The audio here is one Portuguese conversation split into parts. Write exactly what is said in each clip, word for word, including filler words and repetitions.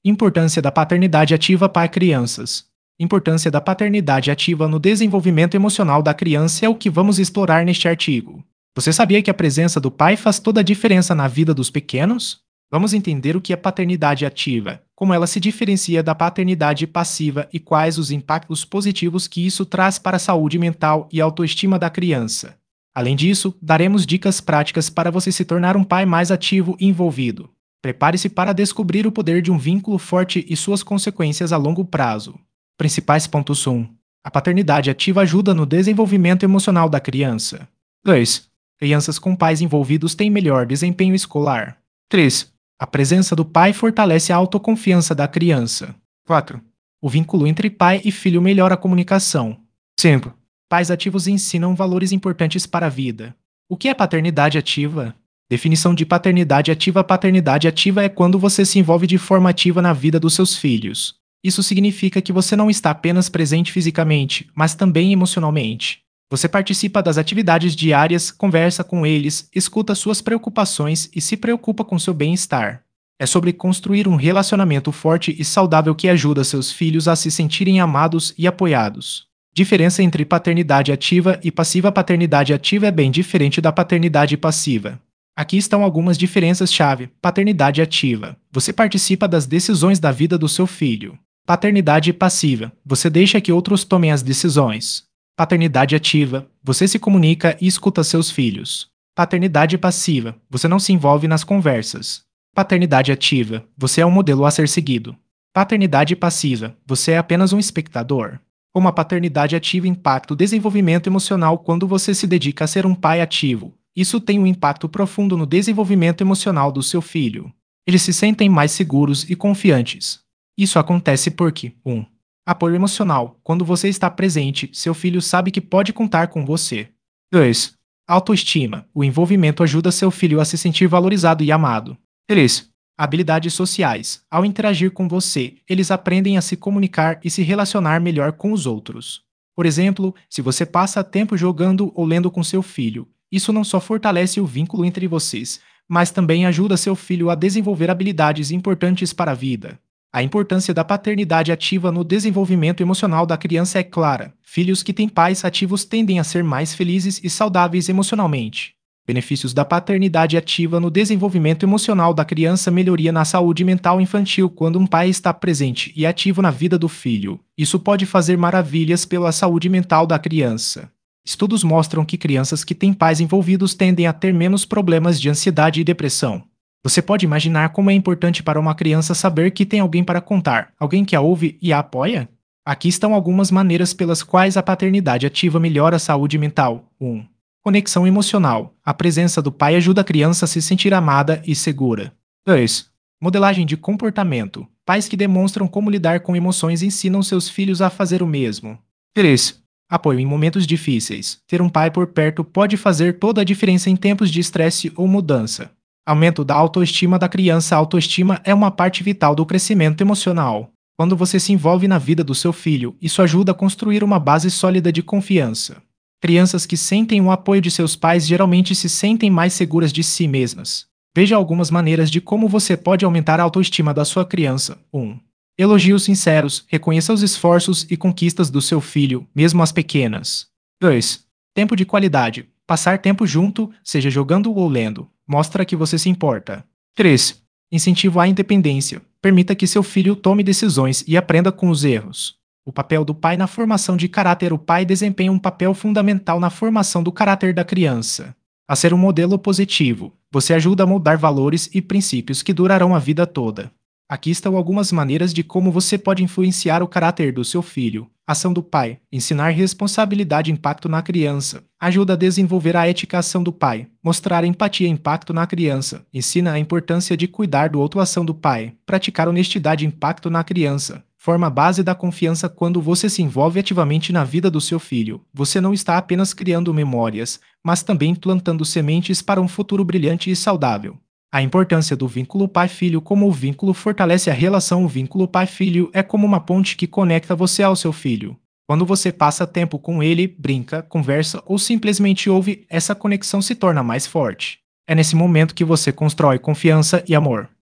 Importância da paternidade ativa para crianças. Importância da paternidade ativa no desenvolvimento emocional da criança é o que vamos explorar neste artigo. Você sabia que a presença do pai faz toda a diferença na vida dos pequenos? Vamos entender o que é paternidade ativa, como ela se diferencia da paternidade passiva e quais os impactos positivos que isso traz para a saúde mental e autoestima da criança. Além disso, daremos dicas práticas para você se tornar um pai mais ativo e envolvido. Prepare-se para descobrir o poder de um vínculo forte e suas consequências a longo prazo. Principais pontos um. A paternidade ativa ajuda no desenvolvimento emocional da criança. dois. Crianças com pais envolvidos têm melhor desempenho escolar. três. A presença do pai fortalece a autoconfiança da criança. quatro. O vínculo entre pai e filho melhora a comunicação. cinco. Pais ativos ensinam valores importantes para a vida. O que é paternidade ativa? Definição de paternidade ativa. Paternidade ativa é quando você se envolve de forma ativa na vida dos seus filhos. Isso significa que você não está apenas presente fisicamente, mas também emocionalmente. Você participa das atividades diárias, conversa com eles, escuta suas preocupações e se preocupa com seu bem-estar. É sobre construir um relacionamento forte e saudável que ajuda seus filhos a se sentirem amados e apoiados. Diferença entre paternidade ativa e passiva. Paternidade ativa é bem diferente da paternidade passiva. Aqui estão algumas diferenças-chave. Paternidade ativa. Você participa das decisões da vida do seu filho. Paternidade passiva. Você deixa que outros tomem as decisões. Paternidade ativa. Você se comunica e escuta seus filhos. Paternidade passiva. Você não se envolve nas conversas. Paternidade ativa. Você é um modelo a ser seguido. Paternidade passiva. Você é apenas um espectador. Como a paternidade ativa impacta o desenvolvimento emocional quando você se dedica a ser um pai ativo. Isso tem um impacto profundo no desenvolvimento emocional do seu filho. Eles se sentem mais seguros e confiantes. Isso acontece porque um. Apoio emocional. Quando você está presente, seu filho sabe que pode contar com você. dois. Autoestima. O envolvimento ajuda seu filho a se sentir valorizado e amado. três. Habilidades sociais. Ao interagir com você, eles aprendem a se comunicar e se relacionar melhor com os outros. Por exemplo, se você passa tempo jogando ou lendo com seu filho, isso não só fortalece o vínculo entre vocês, mas também ajuda seu filho a desenvolver habilidades importantes para a vida. A importância da paternidade ativa no desenvolvimento emocional da criança é clara. Filhos que têm pais ativos tendem a ser mais felizes e saudáveis emocionalmente. Benefícios da paternidade ativa no desenvolvimento emocional da criança. Melhoria na saúde mental infantil. Quando um pai está presente e ativo na vida do filho, isso pode fazer maravilhas pela saúde mental da criança. Estudos mostram que crianças que têm pais envolvidos tendem a ter menos problemas de ansiedade e depressão. Você pode imaginar como é importante para uma criança saber que tem alguém para contar, alguém que a ouve e a apoia? Aqui estão algumas maneiras pelas quais a paternidade ativa melhora a saúde mental. um. Conexão emocional. A presença do pai ajuda a criança a se sentir amada e segura. dois. Modelagem de comportamento. Pais que demonstram como lidar com emoções ensinam seus filhos a fazer o mesmo. três. Apoio em momentos difíceis. Ter um pai por perto pode fazer toda a diferença em tempos de estresse ou mudança. Aumento da autoestima da criança. A autoestima é uma parte vital do crescimento emocional. Quando você se envolve na vida do seu filho, isso ajuda a construir uma base sólida de confiança. Crianças que sentem o apoio de seus pais geralmente se sentem mais seguras de si mesmas. Veja algumas maneiras de como você pode aumentar a autoestima da sua criança. um. Elogios sinceros. Reconheça os esforços e conquistas do seu filho, mesmo as pequenas. dois. Tempo de qualidade. Passar tempo junto, seja jogando ou lendo, mostra que você se importa. três. Incentivo à independência. Permita que seu filho tome decisões e aprenda com os erros. O papel do pai na formação de caráter. O pai desempenha um papel fundamental na formação do caráter da criança. A ser um modelo positivo, você ajuda a moldar valores e princípios que durarão a vida toda. Aqui estão algumas maneiras de como você pode influenciar o caráter do seu filho. Ação do pai. Ensinar responsabilidade e impacto na criança. Ajuda a desenvolver a ética. Ação do pai. Mostrar empatia e impacto na criança. Ensina a importância de cuidar do outro. Ação do pai. Praticar honestidade e impacto na criança. Forma a base da confiança. Quando você se envolve ativamente na vida do seu filho, você não está apenas criando memórias, mas também plantando sementes para um futuro brilhante e saudável. A importância do vínculo pai-filho. Como o vínculo fortalece a relação. O vínculo pai-filho é como uma ponte que conecta você ao seu filho. Quando você passa tempo com ele, brinca, conversa ou simplesmente ouve, essa conexão se torna mais forte. É nesse momento que você constrói confiança e amor.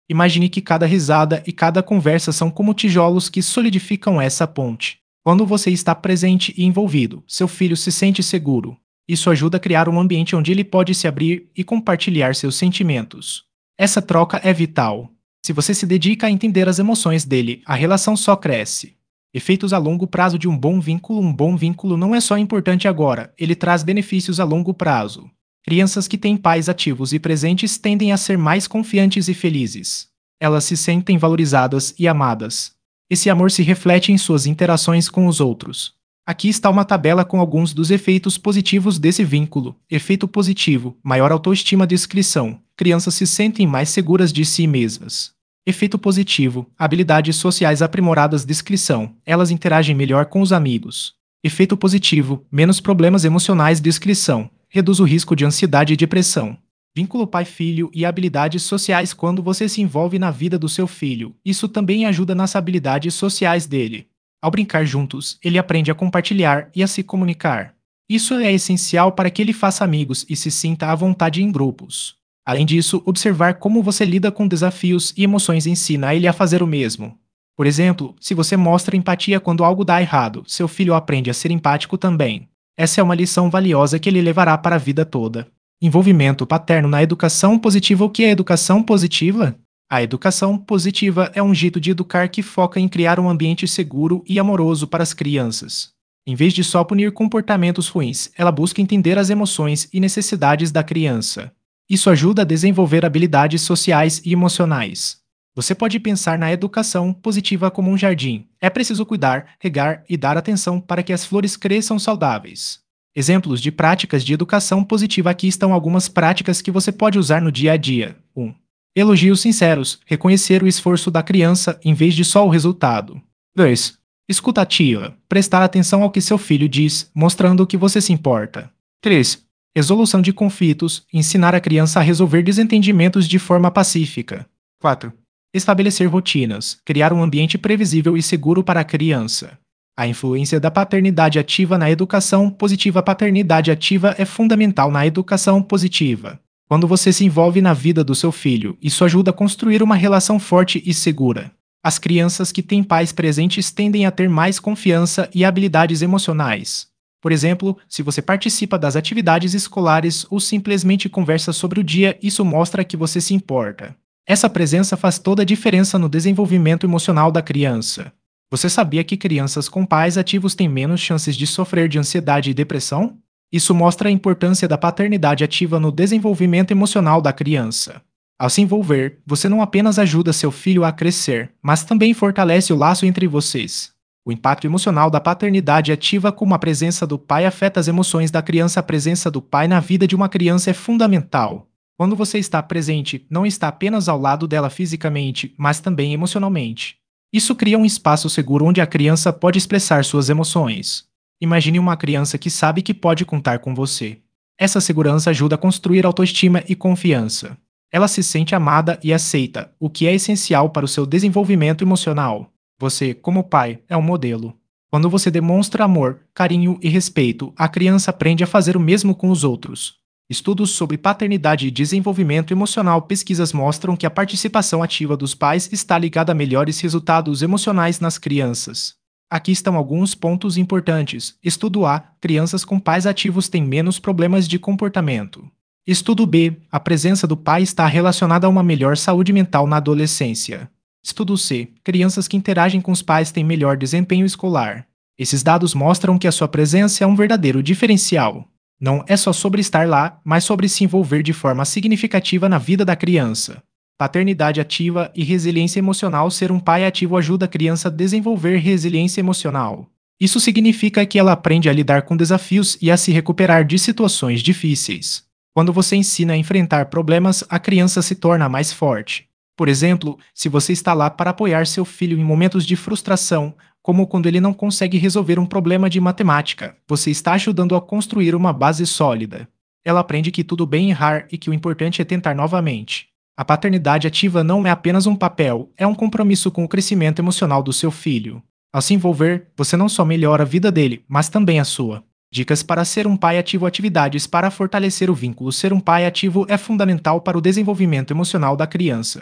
Imagine que cada risada e cada conversa são como tijolos que solidificam essa ponte. Quando você está presente e envolvido, seu filho se sente seguro. Isso ajuda a criar um ambiente onde ele pode se abrir e compartilhar seus sentimentos. Essa troca é vital. Se você se dedica a entender as emoções dele, a relação só cresce. Efeitos a longo prazo de um bom vínculo. Um bom vínculo não é só importante agora, ele traz benefícios a longo prazo. Crianças que têm pais ativos e presentes tendem a ser mais confiantes e felizes. Elas se sentem valorizadas e amadas. Esse amor se reflete em suas interações com os outros. Aqui está uma tabela com alguns dos efeitos positivos desse vínculo. Efeito positivo: maior autoestima. Descrição: crianças se sentem mais seguras de si mesmas. Efeito positivo: habilidades sociais aprimoradas. Descrição: elas interagem melhor com os amigos. Efeito positivo: menos problemas emocionais. Descrição: reduz o risco de ansiedade e depressão. Vínculo pai-filho e habilidades sociais. Quando você se envolve na vida do seu filho, isso também ajuda nas habilidades sociais dele. Ao brincar juntos, ele aprende a compartilhar e a se comunicar. Isso é essencial para que ele faça amigos e se sinta à vontade em grupos. Além disso, observar como você lida com desafios e emoções ensina ele a fazer o mesmo. Por exemplo, se você mostra empatia quando algo dá errado, seu filho aprende a ser empático também. Essa é uma lição valiosa que ele levará para a vida toda. Envolvimento paterno na educação positiva. O que é educação positiva? A educação positiva é um jeito de educar que foca em criar um ambiente seguro e amoroso para as crianças. Em vez de só punir comportamentos ruins, ela busca entender as emoções e necessidades da criança. Isso ajuda a desenvolver habilidades sociais e emocionais. Você pode pensar na educação positiva como um jardim. É preciso cuidar, regar e dar atenção para que as flores cresçam saudáveis. Exemplos de práticas de educação positiva. Aqui estão algumas práticas que você pode usar no dia a dia. um. Elogios sinceros. Reconhecer o esforço da criança em vez de só o resultado. dois. Escuta ativa. Prestar atenção ao que seu filho diz, mostrando que você se importa. três. Resolução de conflitos. Ensinar a criança a resolver desentendimentos de forma pacífica. quatro. Estabelecer rotinas. Criar um ambiente previsível e seguro para a criança. A influência da paternidade ativa na educação positiva. A paternidade ativa é fundamental na educação positiva. Quando você se envolve na vida do seu filho, isso ajuda a construir uma relação forte e segura. As crianças que têm pais presentes tendem a ter mais confiança e habilidades emocionais. Por exemplo, se você participa das atividades escolares ou simplesmente conversa sobre o dia, isso mostra que você se importa. Essa presença faz toda a diferença no desenvolvimento emocional da criança. Você sabia que crianças com pais ativos têm menos chances de sofrer de ansiedade e depressão? Isso mostra a importância da paternidade ativa no desenvolvimento emocional da criança. Ao se envolver, você não apenas ajuda seu filho a crescer, mas também fortalece o laço entre vocês. O impacto emocional da paternidade ativa, como a presença do pai, afeta as emoções da criança. A presença do pai na vida de uma criança é fundamental. Quando você está presente, não está apenas ao lado dela fisicamente, mas também emocionalmente. Isso cria um espaço seguro onde a criança pode expressar suas emoções. Imagine uma criança que sabe que pode contar com você. Essa segurança ajuda a construir autoestima e confiança. Ela se sente amada e aceita, o que é essencial para o seu desenvolvimento emocional. Você, como pai, é um modelo. Quando você demonstra amor, carinho e respeito, a criança aprende a fazer o mesmo com os outros. Estudos sobre paternidade e desenvolvimento emocional. Pesquisas mostram que a participação ativa dos pais está ligada a melhores resultados emocionais nas crianças. Aqui estão alguns pontos importantes. Estudo A. Crianças com pais ativos têm menos problemas de comportamento. Estudo B. A presença do pai está relacionada a uma melhor saúde mental na adolescência. Estudo C. Crianças que interagem com os pais têm melhor desempenho escolar. Esses dados mostram que a sua presença é um verdadeiro diferencial. Não é só sobre estar lá, mas sobre se envolver de forma significativa na vida da criança. Paternidade ativa e resiliência emocional. Ser um pai ativo ajuda a criança a desenvolver resiliência emocional. Isso significa que ela aprende a lidar com desafios e a se recuperar de situações difíceis. Quando você ensina a enfrentar problemas, a criança se torna mais forte. Por exemplo, se você está lá para apoiar seu filho em momentos de frustração, como quando ele não consegue resolver um problema de matemática, você está ajudando a construir uma base sólida. Ela aprende que tudo bem errar e que o importante é tentar novamente. A paternidade ativa não é apenas um papel, é um compromisso com o crescimento emocional do seu filho. Ao se envolver, você não só melhora a vida dele, mas também a sua. Dicas para ser um pai ativo. Atividades para fortalecer o vínculo. Ser um pai ativo é fundamental para o desenvolvimento emocional da criança.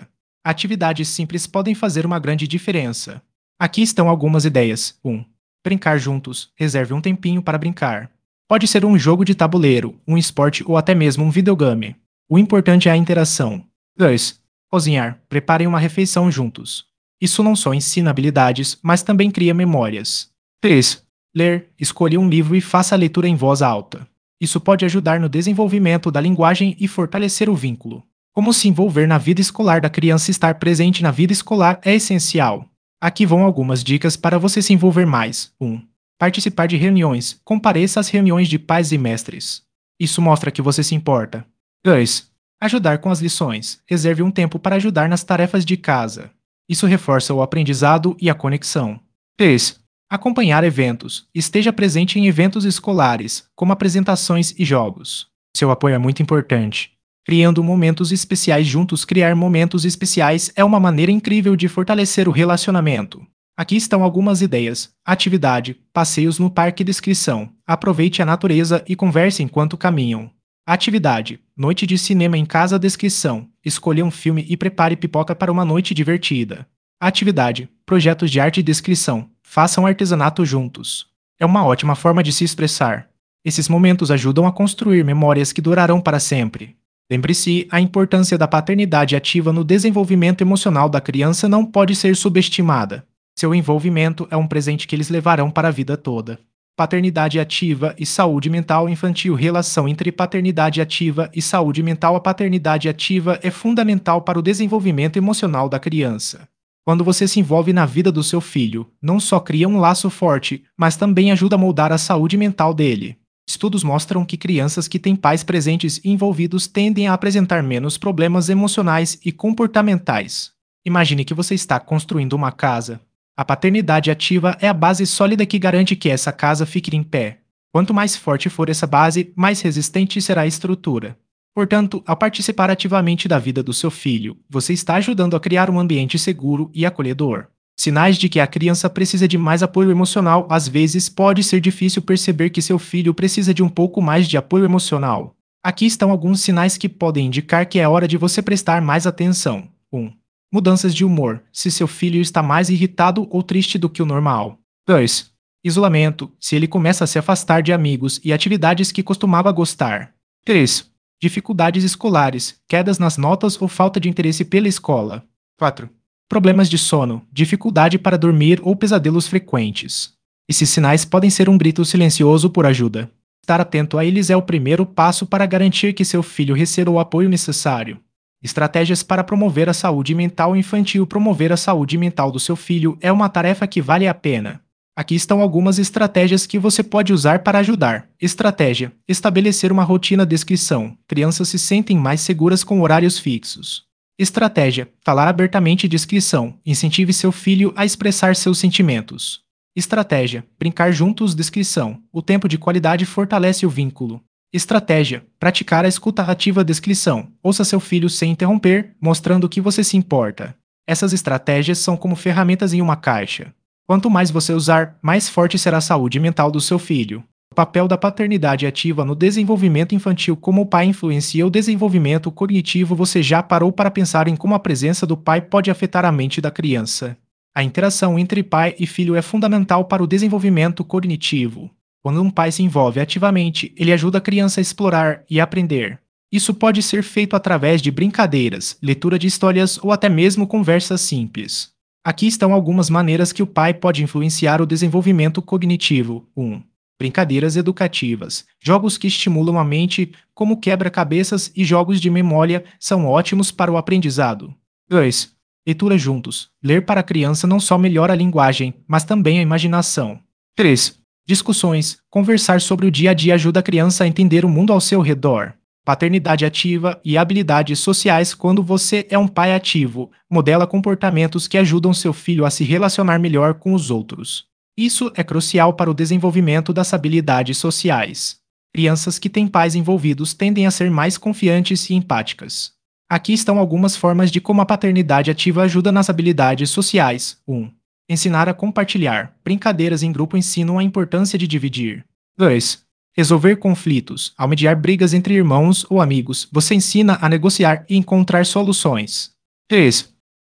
Atividades simples podem fazer uma grande diferença. Aqui estão algumas ideias. um. Brincar juntos. Reserve um tempinho para brincar. Pode ser um jogo de tabuleiro, um esporte ou até mesmo um videogame. O importante é a interação. dois. Cozinhar. Preparem uma refeição juntos. Isso não só ensina habilidades, mas também cria memórias. três. Ler. Escolha um livro e faça a leitura em voz alta. Isso pode ajudar no desenvolvimento da linguagem e fortalecer o vínculo. Como se envolver na vida escolar da criança e estar presente na vida escolar é essencial. Aqui vão algumas dicas para você se envolver mais. um. Participar de reuniões. Compareça às reuniões de pais e mestres. Isso mostra que você se importa. dois. Ajudar com as lições. Reserve um tempo para ajudar nas tarefas de casa. Isso reforça o aprendizado e a conexão. três. Acompanhar eventos. Esteja presente em eventos escolares, como apresentações e jogos. Seu apoio é muito importante. Criando momentos especiais juntos. Criar momentos especiais é uma maneira incrível de fortalecer o relacionamento. Aqui estão algumas ideias. Atividade. Passeios no parque. Descrição. Aproveite a natureza e converse enquanto caminham. Atividade. Noite de cinema em casa. Descrição. Escolha um filme e prepare pipoca para uma noite divertida. Atividade. Projetos de arte. Descrição. Façam artesanato juntos. É uma ótima forma de se expressar. Esses momentos ajudam a construir memórias que durarão para sempre. Lembre-se, a importância da paternidade ativa no desenvolvimento emocional da criança não pode ser subestimada. Seu envolvimento é um presente que eles levarão para a vida toda. Paternidade ativa e saúde mental infantil. Relação entre paternidade ativa e saúde mental. A paternidade ativa é fundamental para o desenvolvimento emocional da criança. Quando você se envolve na vida do seu filho, não só cria um laço forte, mas também ajuda a moldar a saúde mental dele. Estudos mostram que crianças que têm pais presentes e envolvidos tendem a apresentar menos problemas emocionais e comportamentais. Imagine que você está construindo uma casa. A paternidade ativa é a base sólida que garante que essa casa fique em pé. Quanto mais forte for essa base, mais resistente será a estrutura. Portanto, ao participar ativamente da vida do seu filho, você está ajudando a criar um ambiente seguro e acolhedor. Sinais de que a criança precisa de mais apoio emocional. Às vezes, pode ser difícil perceber que seu filho precisa de um pouco mais de apoio emocional. Aqui estão alguns sinais que podem indicar que é hora de você prestar mais atenção. um. Mudanças de humor. Se seu filho está mais irritado ou triste do que o normal. dois. Isolamento. Se ele começa a se afastar de amigos e atividades que costumava gostar. três. Dificuldades escolares, quedas nas notas ou falta de interesse pela escola. quatro. Problemas de sono, dificuldade para dormir ou pesadelos frequentes. Esses sinais podem ser um grito silencioso por ajuda. Estar atento a eles é o primeiro passo para garantir que seu filho receba o apoio necessário. Estratégias para promover a saúde mental infantil. Promover a saúde mental do seu filho é uma tarefa que vale a pena. Aqui estão algumas estratégias que você pode usar para ajudar. Estratégia: estabelecer uma rotina. Descrição: crianças se sentem mais seguras com horários fixos. Estratégia: falar abertamente. Descrição: incentive seu filho a expressar seus sentimentos. Estratégia: brincar juntos. Descrição: o tempo de qualidade fortalece o vínculo. Estratégia: praticar a escuta ativa. Descrição: ouça seu filho sem interromper, mostrando que você se importa. Essas estratégias são como ferramentas em uma caixa. Quanto mais você usar, mais forte será a saúde mental do seu filho. O papel da paternidade ativa no desenvolvimento infantil. Como o pai influencia o desenvolvimento cognitivo. Você já parou para pensar em como a presença do pai pode afetar a mente da criança? A interação entre pai e filho é fundamental para o desenvolvimento cognitivo. Quando um pai se envolve ativamente, ele ajuda a criança a explorar e aprender. Isso pode ser feito através de brincadeiras, leitura de histórias ou até mesmo conversas simples. Aqui estão algumas maneiras que o pai pode influenciar o desenvolvimento cognitivo. um. Brincadeiras educativas. Jogos que estimulam a mente, como quebra-cabeças e jogos de memória, são ótimos para o aprendizado. dois. Leitura juntos. Ler para a criança não só melhora a linguagem, mas também a imaginação. três. Discussões. Conversar sobre o dia a dia ajuda a criança a entender o mundo ao seu redor. Paternidade ativa e habilidades sociais. Quando você é um pai ativo, modela comportamentos que ajudam seu filho a se relacionar melhor com os outros. Isso é crucial para o desenvolvimento das habilidades sociais. Crianças que têm pais envolvidos tendem a ser mais confiantes e empáticas. Aqui estão algumas formas de como a paternidade ativa ajuda nas habilidades sociais. um. Ensinar a compartilhar. Brincadeiras em grupo ensinam a importância de dividir. dois. Resolver conflitos. Ao mediar brigas entre irmãos ou amigos, você ensina a negociar e encontrar soluções. três.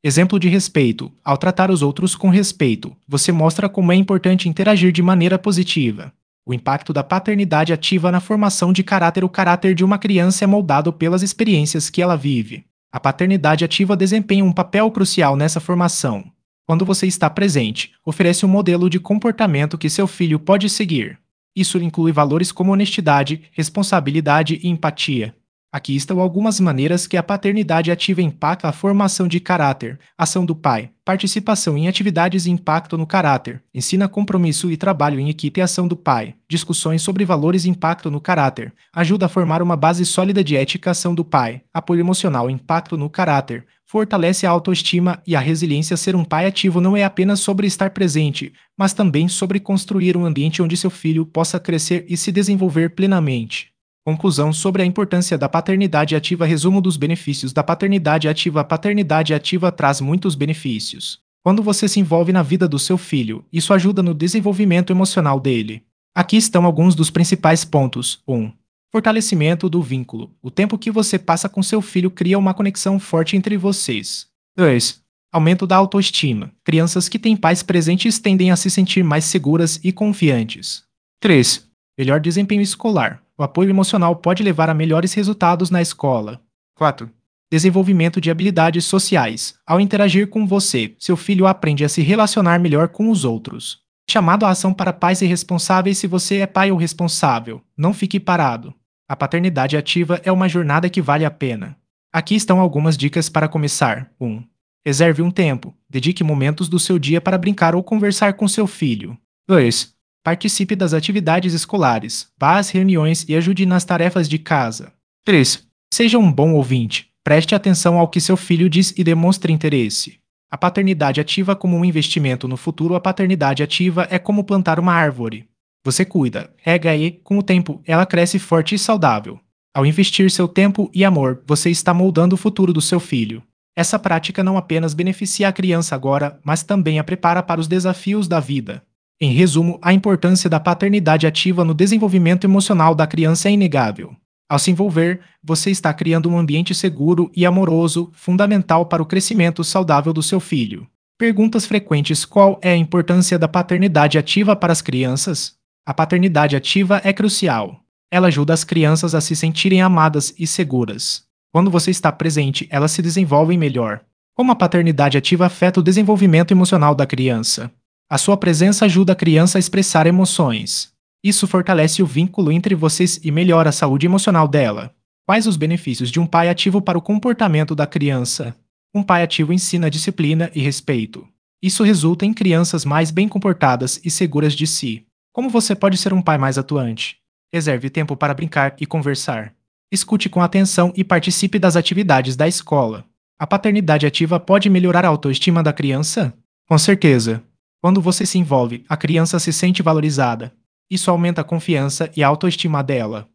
Exemplo de respeito. Ao tratar os outros com respeito, você mostra como é importante interagir de maneira positiva. O impacto da paternidade ativa na formação de caráter. O caráter de uma criança é moldado pelas experiências que ela vive. A paternidade ativa desempenha um papel crucial nessa formação. Quando você está presente, oferece um modelo de comportamento que seu filho pode seguir. Isso inclui valores como honestidade, responsabilidade e empatia. Aqui estão algumas maneiras que a paternidade ativa impacta a formação de caráter. Ação do pai. Participação em atividades e impacto no caráter. Ensina compromisso e trabalho em equipe. Ação do pai. Discussões sobre valores e impacto no caráter. Ajuda a formar uma base sólida de ética. Ação do pai. Apoio emocional e impacto no caráter. Fortalece a autoestima e a resiliência. Ser um pai ativo não é apenas sobre estar presente, mas também sobre construir um ambiente onde seu filho possa crescer e se desenvolver plenamente. Conclusão sobre a importância da paternidade ativa. Resumo dos benefícios da paternidade ativa. A paternidade ativa traz muitos benefícios. Quando você se envolve na vida do seu filho, isso ajuda no desenvolvimento emocional dele. Aqui estão alguns dos principais pontos. um. Fortalecimento do vínculo. O tempo que você passa com seu filho cria uma conexão forte entre vocês. dois. Aumento da autoestima. Crianças que têm pais presentes tendem a se sentir mais seguras e confiantes. três. Melhor desempenho escolar. O apoio emocional pode levar a melhores resultados na escola. quatro. Desenvolvimento de habilidades sociais. Ao interagir com você, seu filho aprende a se relacionar melhor com os outros. Chamado à ação para pais irresponsáveis. Se você é pai ou responsável, não fique parado. A paternidade ativa é uma jornada que vale a pena. Aqui estão algumas dicas para começar. um. Reserve um tempo. Dedique momentos do seu dia para brincar ou conversar com seu filho. dois. Participe das atividades escolares, vá às reuniões e ajude nas tarefas de casa. três. Seja um bom ouvinte. Preste atenção ao que seu filho diz e demonstre interesse. A paternidade ativa como um investimento no futuro. A paternidade ativa é como plantar uma árvore. Você cuida, rega e, com o tempo, ela cresce forte e saudável. Ao investir seu tempo e amor, você está moldando o futuro do seu filho. Essa prática não apenas beneficia a criança agora, mas também a prepara para os desafios da vida. Em resumo, a importância da paternidade ativa no desenvolvimento emocional da criança é inegável. Ao se envolver, você está criando um ambiente seguro e amoroso, fundamental para o crescimento saudável do seu filho. Perguntas frequentes: qual é a importância da paternidade ativa para as crianças? A paternidade ativa é crucial. Ela ajuda as crianças a se sentirem amadas e seguras. Quando você está presente, elas se desenvolvem melhor. Como a paternidade ativa afeta o desenvolvimento emocional da criança? A sua presença ajuda a criança a expressar emoções. Isso fortalece o vínculo entre vocês e melhora a saúde emocional dela. Quais os benefícios de um pai ativo para o comportamento da criança? Um pai ativo ensina disciplina e respeito. Isso resulta em crianças mais bem comportadas e seguras de si. Como você pode ser um pai mais atuante? Reserve tempo para brincar e conversar. Escute com atenção e participe das atividades da escola. A paternidade ativa pode melhorar a autoestima da criança? Com certeza. Quando você se envolve, a criança se sente valorizada. Isso aumenta a confiança e a autoestima dela.